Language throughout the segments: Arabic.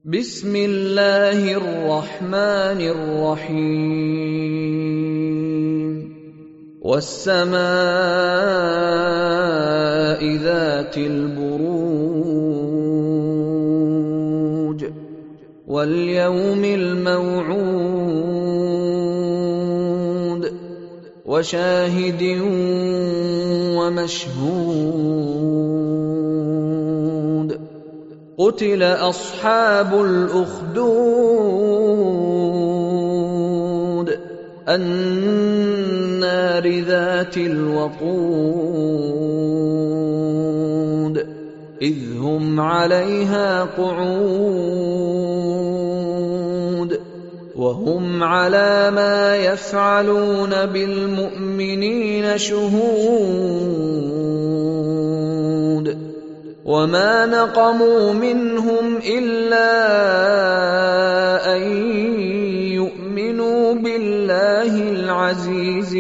بسم الله الرحمن الرحيم والسماء ذات البروج واليوم الموعود وشاهد ومشهود قتل أصحاب الأخدود النار ذات الوقود إذ هم عليها قعود وهم على ما يفعلون بالمؤمنين شهود وما نقموا منهم إلا أن يؤمنوا بالله العزيز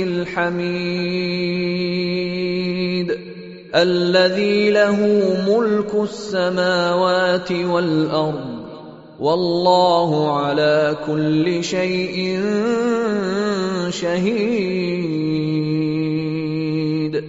الحميد الذي له ملك السماوات والأرض والله على كل شيء شهيد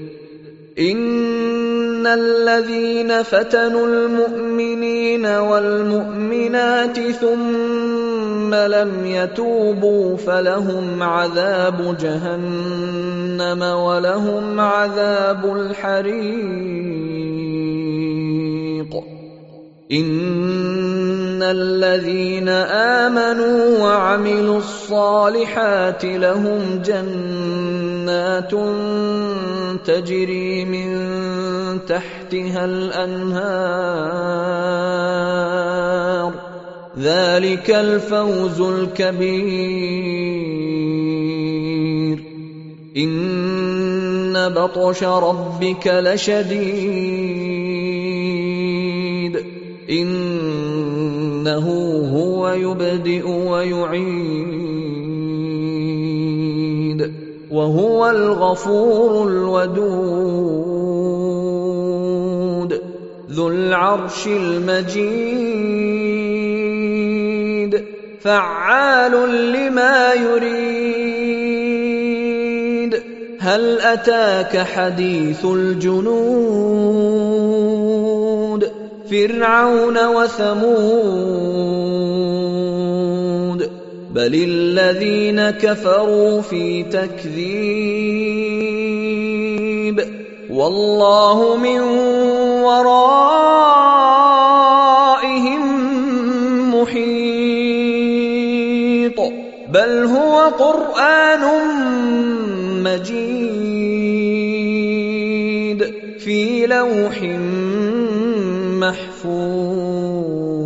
إن الذين فتنوا المؤمنين والمؤمنات ثم لم يتوبوا فلهم عذاب جهنم ولهم عذاب الحريق إن الذين آمنوا وعملوا الصالحات لهم جنات تجري من تحتها الأنهار ذلك الفوز الكبير إن بطش ربك لشديد إنه هو يبدئ ويعيد وهو الغفور الودود ذو العرش المجيد فعال لما يريد هل أتاك حديث الجنود فرعون وثمود بل الذين كفروا في تكذيب والله من ورائهم محيط بل هو قرآن مجيد في لوح محفوظ